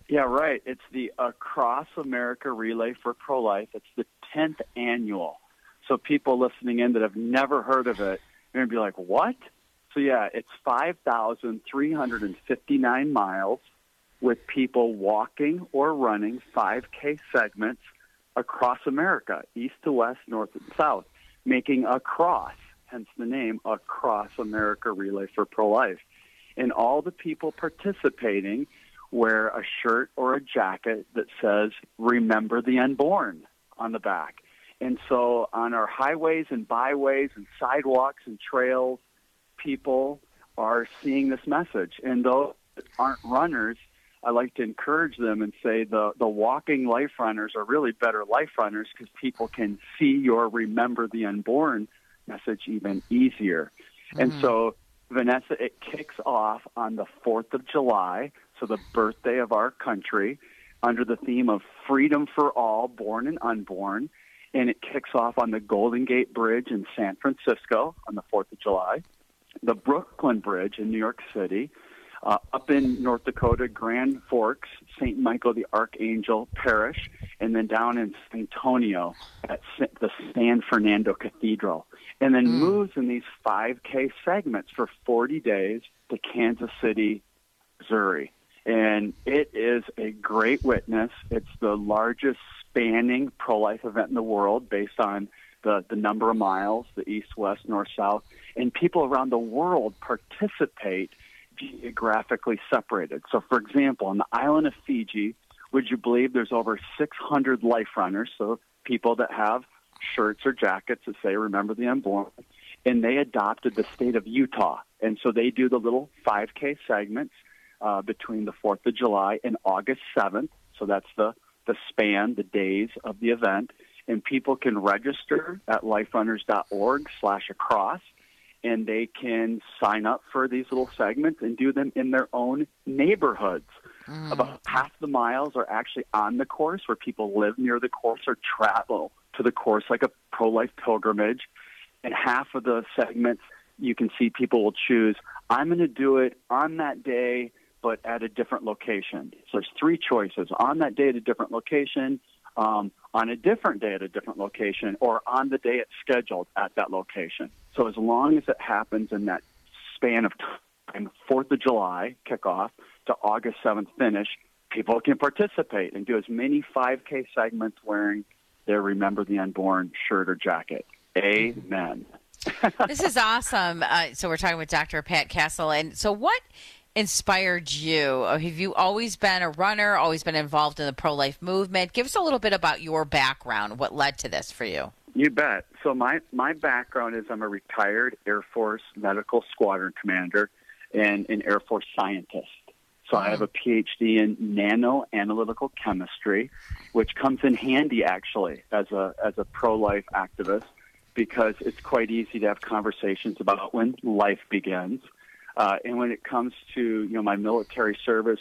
Yeah, right. It's the Across America Relay for Pro-Life. It's the tenth annual. So people listening in that have never heard of it, they're going to be like, what? So, yeah, it's five thousand three hundred fifty-nine miles with people walking or running five K segments across America, east to west, north and south, making a cross, hence the name, Across America Relay for Pro-Life. And all the people participating wear a shirt or a jacket that says, Remember the Unborn on the back. And so on our highways and byways and sidewalks and trails, people are seeing this message. And those that aren't runners, I like to encourage them and say the, the walking life runners are really better life runners because people can see your Remember the Unborn message even easier. Mm-hmm. And so, Vanessa, it kicks off on the fourth of July, so the birthday of our country, under the theme of Freedom for All, Born and Unborn. And it kicks off on the Golden Gate Bridge in San Francisco on the fourth of July, the Brooklyn Bridge in New York City, uh, up in North Dakota, Grand Forks, Saint Michael the Archangel Parish, and then down in San Antonio at the San Fernando Cathedral. And then mm. moves in these five K segments for forty days to Kansas City, Missouri. And it is a great witness. It's the largest spanning pro-life event in the world based on the, the number of miles, the east, west, north, south. And people around the world participate geographically separated. So, for example, on the island of Fiji, would you believe there's over six hundred life runners, so people that have shirts or jackets that say, Remember the Unborn, and they adopted the state of Utah. And so they do the little five K segments uh, between the fourth of July and August seventh. So that's the, the span, the days of the event. And people can register at liferunners.org slash across, and they can sign up for these little segments and do them in their own neighborhoods. Mm. About half the miles are actually on the course where people live near the course or travel to the course like a pro-life pilgrimage. And half of the segments you can see people will choose, I'm going to do it on that day but at a different location. So there's three choices, on that day at a different location, um, on a different day at a different location, or on the day it's scheduled at that location. So as long as it happens in that span of time, fourth of July kickoff to August seventh finish, people can participate and do as many five K segments wearing their Remember the Unborn shirt or jacket. Amen. This is awesome. Uh, so we're talking with Doctor Pat Castle. And so what inspired you? Have you always been a runner, always been involved in the pro-life movement? Give us a little bit about your background. What led to this for you? You bet. So my, my background is I'm a retired Air Force medical squadron commander and an Air Force scientist. So I have a P H D in nano-analytical chemistry, which comes in handy, actually, as a as a pro-life activist, because it's quite easy to have conversations about when life begins. Uh, and when it comes to, you know, my military service,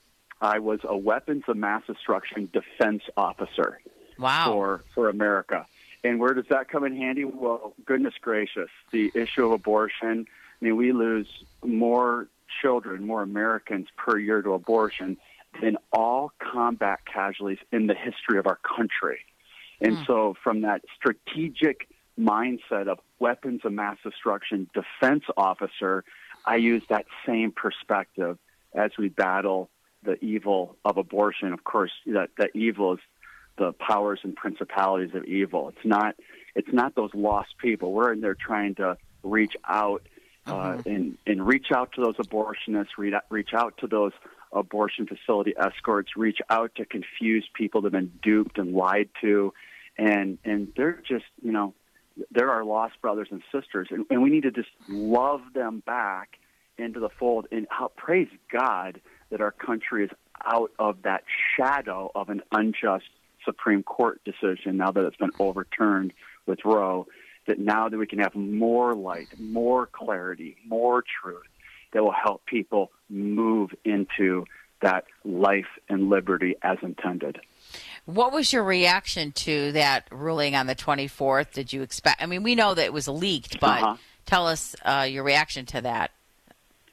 I was a weapons of mass destruction defense officer wow. for for America. And where does that come in handy? Well, goodness gracious, the issue of abortion. I mean, we lose more children, more Americans per year to abortion than all combat casualties in the history of our country. And mm. so from that strategic mindset of weapons of mass destruction defense officer, I use that same perspective as we battle the evil of abortion. Of course, that, that evil is the powers and principalities of evil. It's not it's not those lost people. We're in there trying to reach out uh, mm-hmm. and, and reach out to those abortionists, reach, reach out to those abortion facility escorts, reach out to confused people that have been duped and lied to. And, and they're just, you know, they're our lost brothers and sisters. And, and we need to just love them back into the fold. And how, praise God that our country is out of that shadow of an unjust Supreme Court decision, now that it's been overturned with Roe, that now that we can have more light, more clarity, more truth that will help people move into that life and liberty as intended. What was your reaction to that ruling on the twenty-fourth? Did you expect, I mean, we know that it was leaked, but uh-huh. tell us uh, your reaction to that.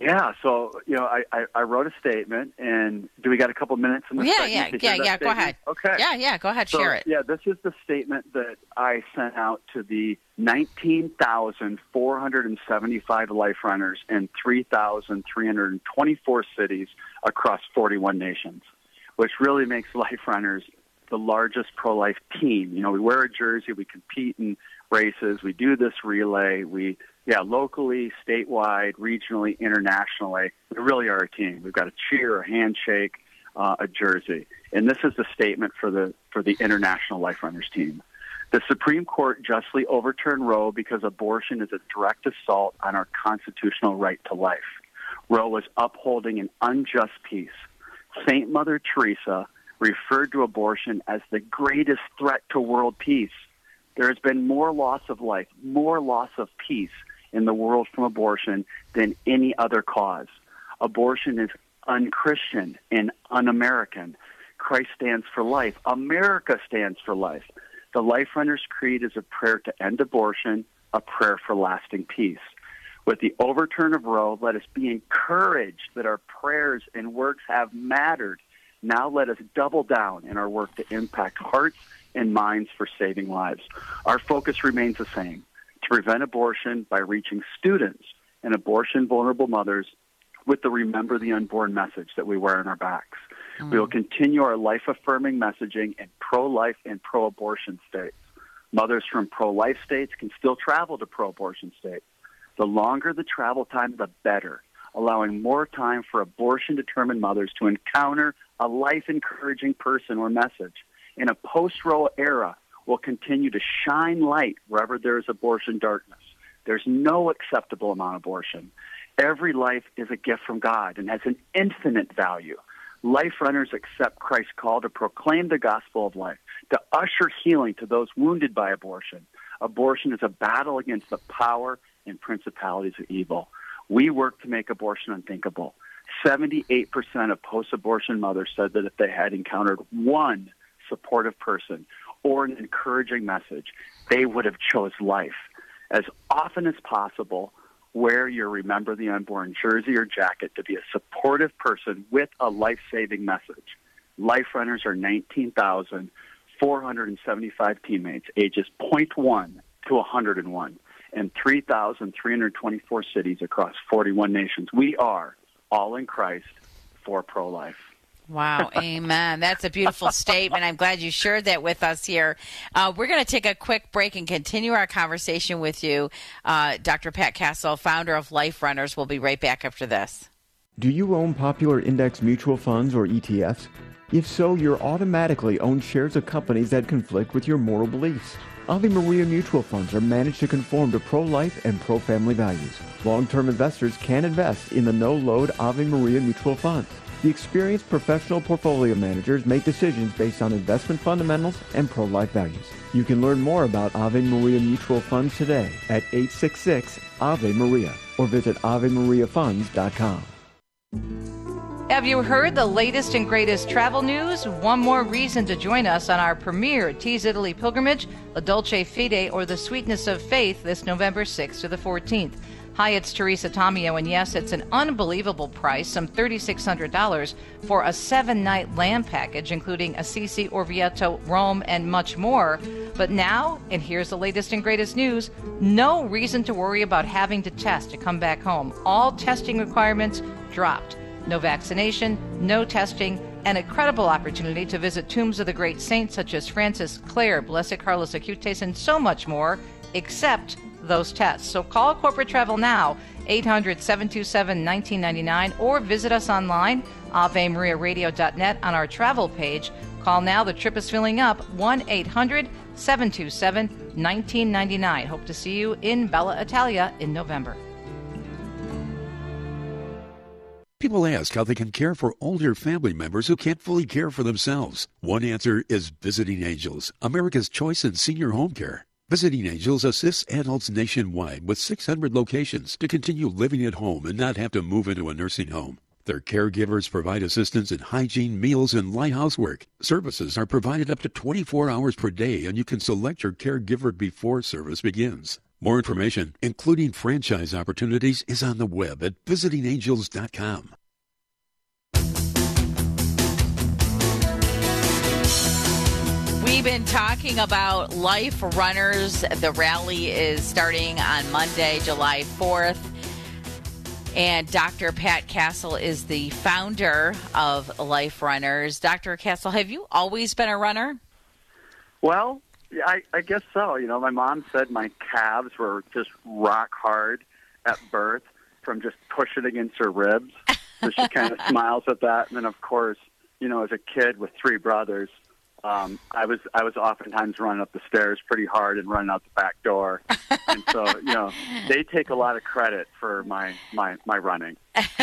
Yeah, so, you know, I, I, I wrote a statement, and do we got a couple minutes in this Yeah, segment yeah, to hear yeah, that yeah, go statement? ahead. Okay. Yeah, yeah, go ahead, So, share it. Yeah, this is the statement that I sent out to the nineteen thousand four hundred seventy-five Life Runners in three thousand three hundred twenty-four cities across forty-one nations, which really makes Life Runners the largest pro-life team. You know, we wear a jersey, we compete in races, we do this relay, we, yeah, locally, statewide, regionally, internationally, we really are a team. We've got a cheer, a handshake, uh, a jersey. And this is the statement for the for the International Life Runners team. The Supreme Court justly overturned Roe because abortion is a direct assault on our constitutional right to life. Roe was upholding an unjust peace. Saint Mother Teresa referred to abortion as the greatest threat to world peace. There has been more loss of life, more loss of peace in the world from abortion than any other cause. Abortion is unchristian and un-American. Christ stands for life. America stands for life. The Life Runners Creed is a prayer to end abortion, a prayer for lasting peace. With the overturn of Roe, let us be encouraged that our prayers and works have mattered. Now let us double down in our work to impact hearts and minds for saving lives. Our focus remains the same, to prevent abortion by reaching students and abortion-vulnerable mothers with the Remember the Unborn message that we wear on our backs. Mm. We will continue our life-affirming messaging in pro-life and pro-abortion states. Mothers from pro-life states can still travel to pro-abortion states. The longer the travel time, the better, allowing more time for abortion-determined mothers to encounter a life-encouraging person or message. In a post-Roe era, we'll continue to shine light wherever there is abortion darkness. There's no acceptable amount of abortion. Every life is a gift from God and has an infinite value. Life Runners accept Christ's call to proclaim the gospel of life, to usher healing to those wounded by abortion. Abortion is a battle against the power and principalities of evil. We work to make abortion unthinkable. seventy-eight percent of post-abortion mothers said that if they had encountered one supportive person or an encouraging message, they would have chose life. As often as possible, wear your Remember the Unborn jersey or jacket to be a supportive person with a life-saving message. Life Runners are nineteen thousand four hundred seventy-five teammates, ages zero point one to one hundred one, in three thousand three hundred twenty-four cities across forty-one nations. We are all in Christ for pro-life. Wow, amen. That's a beautiful statement. I'm glad you shared that with us here. Uh, we're going to take a quick break and continue our conversation with you. Uh, Doctor Pat Castle, founder of Life Runners. We'll be right back after this. Do you own popular index mutual funds or E T Fs? If so, you're automatically own shares of companies that conflict with your moral beliefs. Ave Maria mutual funds are managed to conform to pro-life and pro-family values. Long-term investors can invest in the no-load Ave Maria mutual funds. The experienced professional portfolio managers make decisions based on investment fundamentals and pro-life values. You can learn more about Ave Maria mutual funds today at eight six six Ave Maria or visit ave maria funds dot com. Have you heard the latest and greatest travel news? One more reason to join us on our premier Tease Italy pilgrimage, La Dolce Fede, or the Sweetness of Faith, this November sixth to the fourteenth. Hi, it's Teresa Tomeo, and yes, it's an unbelievable price, some three thousand six hundred dollars for a seven-night land package, including Assisi, Orvieto, Rome, and much more. But now, and here's the latest and greatest news, no reason to worry about having to test to come back home. All testing requirements dropped. No vaccination, no testing, and a credible opportunity to visit tombs of the great saints such as Francis, Clare, Blessed Carlos Acutis, and so much more, except those tests. So call Corporate Travel now, eight hundred, seven two seven, one nine nine nine, or visit us online, ave maria radio dot net, on our travel page. Call now, the trip is filling up, one eight hundred, seven two seven, one nine nine nine. Hope to see you in Bella Italia in November. People ask how they can care for older family members who can't fully care for themselves. One answer is Visiting Angels, America's choice in senior home care. Visiting Angels assists adults nationwide with six hundred locations to continue living at home and not have to move into a nursing home. Their caregivers provide assistance in hygiene, meals, and light housework. Services are provided up to twenty-four hours per day, and you can select your caregiver before service begins. More information, including franchise opportunities, is on the web at visiting angels dot com. We've been talking about Life Runners. The rally is starting on Monday, July fourth. And Doctor Pat Castle is the founder of Life Runners. Doctor Castle, have you always been a runner? Well, I, I guess so. You know, my mom said my calves were just rock hard at birth from just pushing against her ribs. So she kind of smiles at that. And then, of course, you know, as a kid with three brothers, um, I was I was oftentimes running up the stairs pretty hard and running out the back door. And so, you know, they take a lot of credit for my my, my running.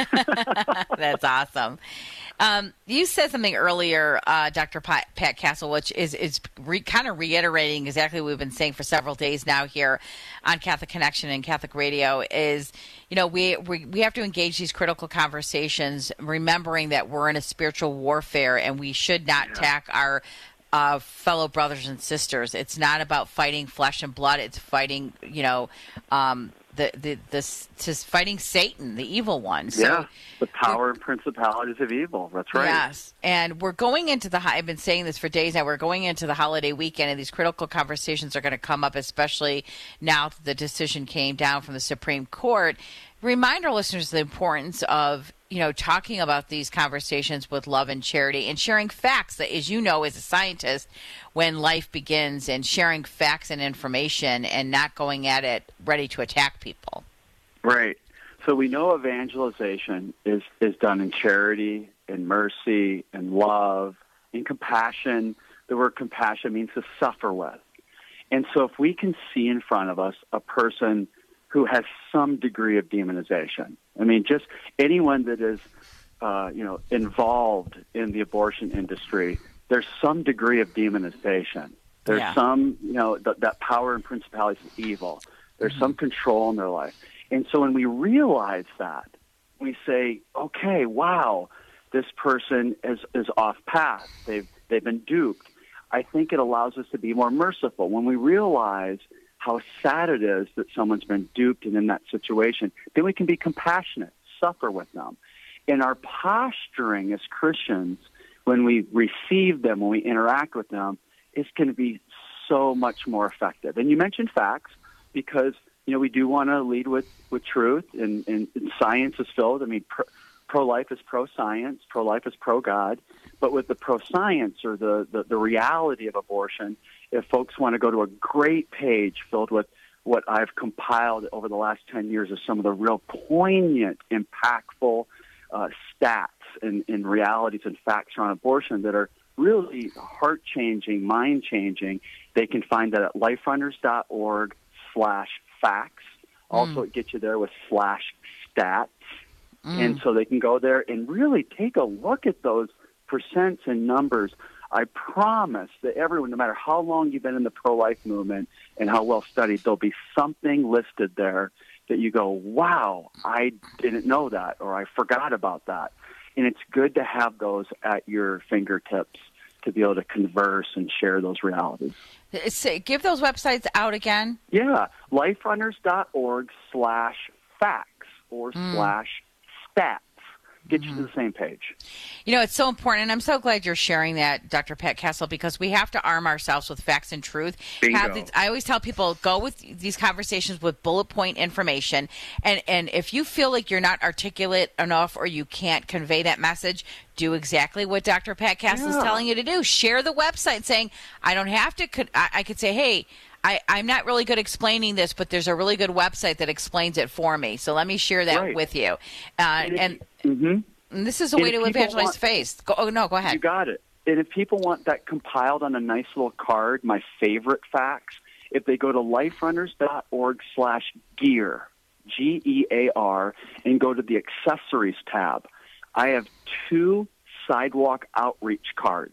That's awesome. Um, you said something earlier, uh, Doctor Pat, Pat Castle, which is, is re, kind of reiterating exactly what we've been saying for several days now here on Catholic Connection and Catholic Radio is, you know, we, we, we have to engage these critical conversations, remembering that we're in a spiritual warfare and we should not yeah. attack our uh, fellow brothers and sisters. It's not about fighting flesh and blood. It's fighting, you know, um, The, the the just fighting Satan, the evil one. So yeah, the power and principalities of evil. That's right. Yes, and we're going into the. I've been saying this for days now. We're going into the holiday weekend, and these critical conversations are going to come up, especially now that the decision came down from the Supreme Court. Remind our listeners the importance of, you know, talking about these conversations with love and charity and sharing facts that, as you know, as a scientist, when life begins, and sharing facts and information and not going at it ready to attack people. Right. So we know evangelization is, is done in charity, in mercy, in love, in compassion. The word compassion means to suffer with. And so if we can see in front of us a person who has some degree of demonization, I mean, just anyone that is, uh, you know, involved in the abortion industry, there's some degree of demonization. There's yeah. some, you know, th- that power and principalities of evil. There's mm-hmm. some control in their life. And so when we realize that, we say, okay, wow, this person is, is off path. They've, they've been duped. I think it allows us to be more merciful. When we realize how sad it is that someone's been duped and in that situation, then we can be compassionate, suffer with them. And our posturing as Christians, when we receive them, when we interact with them, is going to be so much more effective. And you mentioned facts because, you know, we do want to lead with, with truth, and, and, and science is filled. I mean, pro, pro-life is pro-science, pro-life is pro-God. But with the pro-science or the, the, the reality of abortion, if folks want to go to a great page filled with what I've compiled over the last ten years of some of the real poignant, impactful uh, stats and, and realities and facts around abortion that are really heart-changing, mind-changing, they can find that at liferunners.org slash facts. Also, mm. it gets you there with slash stats. Mm. And so they can go there and really take a look at those percents and numbers. I promise that everyone, no matter how long you've been in the pro-life movement and how well studied, there'll be something listed there that you go, wow, I didn't know that, or I forgot about that. And it's good to have those at your fingertips to be able to converse and share those realities. Give those websites out again. Yeah, liferunners.org slash facts or mm. slash stats. Get you to the same page. You know, it's so important, and I'm so glad you're sharing that, Doctor Pat Castle, because we have to arm ourselves with facts and truth. Have these, I always tell people, go with these conversations with bullet point information, and, and if you feel like you're not articulate enough or you can't convey that message, do exactly what Doctor Pat Castle yeah. is telling you to do. Share the website saying, I don't have to, I, I could say, hey, I, I'm not really good explaining this, but there's a really good website that explains it for me. So let me share that right. with you. Uh, and and, mm-hmm. and this is a and way to evangelize want, faith. Go, oh, no, go ahead. You got it. And if people want that compiled on a nice little card, my favorite facts, if they go to liferunners.org slash gear, G E A R, and go to the accessories tab, I have two sidewalk outreach cards.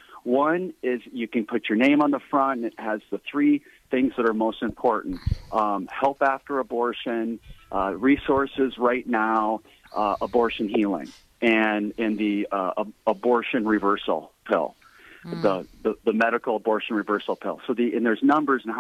One is you can put your name on the front. It has the three things that are most important. Um, help after abortion, uh, resources right now, uh, abortion healing, and, and the uh, ab- abortion reversal pill, mm. the, the, the medical abortion reversal pill. So the, and there's numbers and hotline.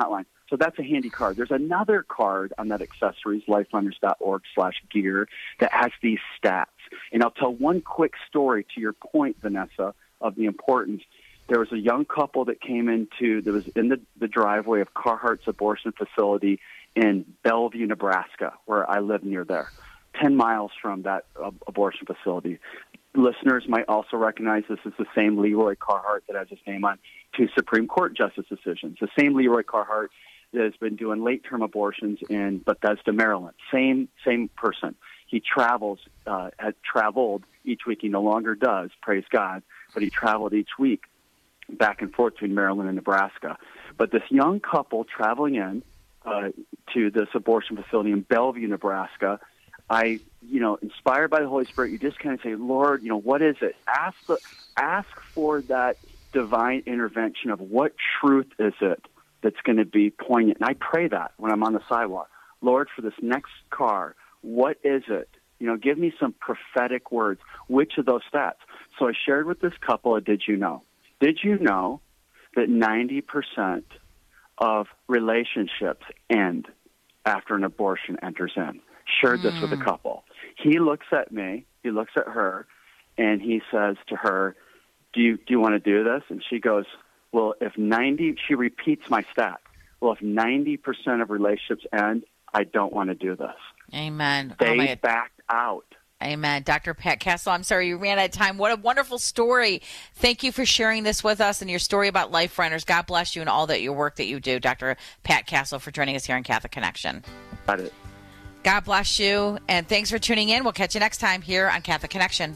So that's a handy card. There's another card on that accessories, lifeliners.org slash gear, that has these stats. And I'll tell one quick story to your point, Vanessa, of the importance. There was a young couple that came into, that was in the, the driveway of Carhartt's abortion facility in Bellevue, Nebraska, where I live near there, ten miles from that uh, abortion facility. Listeners might also recognize this is the same Leroy Carhart that has his name on two Supreme Court justice decisions. The same Leroy Carhart that has been doing late-term abortions in Bethesda, Maryland. Same same person. He travels, uh, had traveled each week. He no longer does, praise God, but he traveled each week back and forth between Maryland and Nebraska. But this young couple traveling in uh, to this abortion facility in Bellevue, Nebraska, I, you know, inspired by the Holy Spirit, you just kind of say, Lord, you know, what is it? Ask the, ask for that divine intervention of what truth is it that's going to be poignant. And I pray that when I'm on the sidewalk. Lord, for this next car, what is it? You know, give me some prophetic words. Which of those stats? So I shared with this couple a Did You Know? Did you know that ninety percent of relationships end after an abortion enters in? Shared this mm. with a couple. He looks at me, he looks at her, and he says to her, do you, do you want to do this? And she goes, well, if ninety, she repeats my stat. Well, if ninety percent of relationships end, I don't want to do this. Amen. They oh my backed out. Amen. Doctor Pat Castle, I'm sorry you ran out of time. What a wonderful story. Thank you for sharing this with us and your story about Life Runners. God bless you and all that your work that you do. Doctor Pat Castle, for joining us here on Catholic Connection. Got it. God bless you, and thanks for tuning in. We'll catch you next time here on Catholic Connection.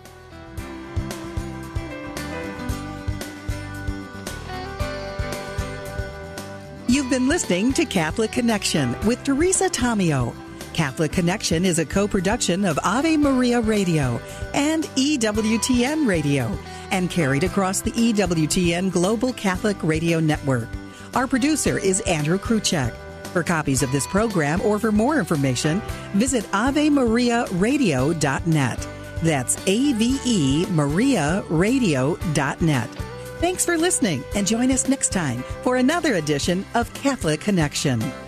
You've been listening to Catholic Connection with Teresa Tomeo. Catholic Connection is a co-production of Ave Maria Radio and E W T N Radio and carried across the E W T N Global Catholic Radio Network. Our producer is Andrew Kruchek. For copies of this program or for more information, visit ave maria radio dot net. That's A V E Maria Radio dot net. Thanks for listening, and join us next time for another edition of Catholic Connection.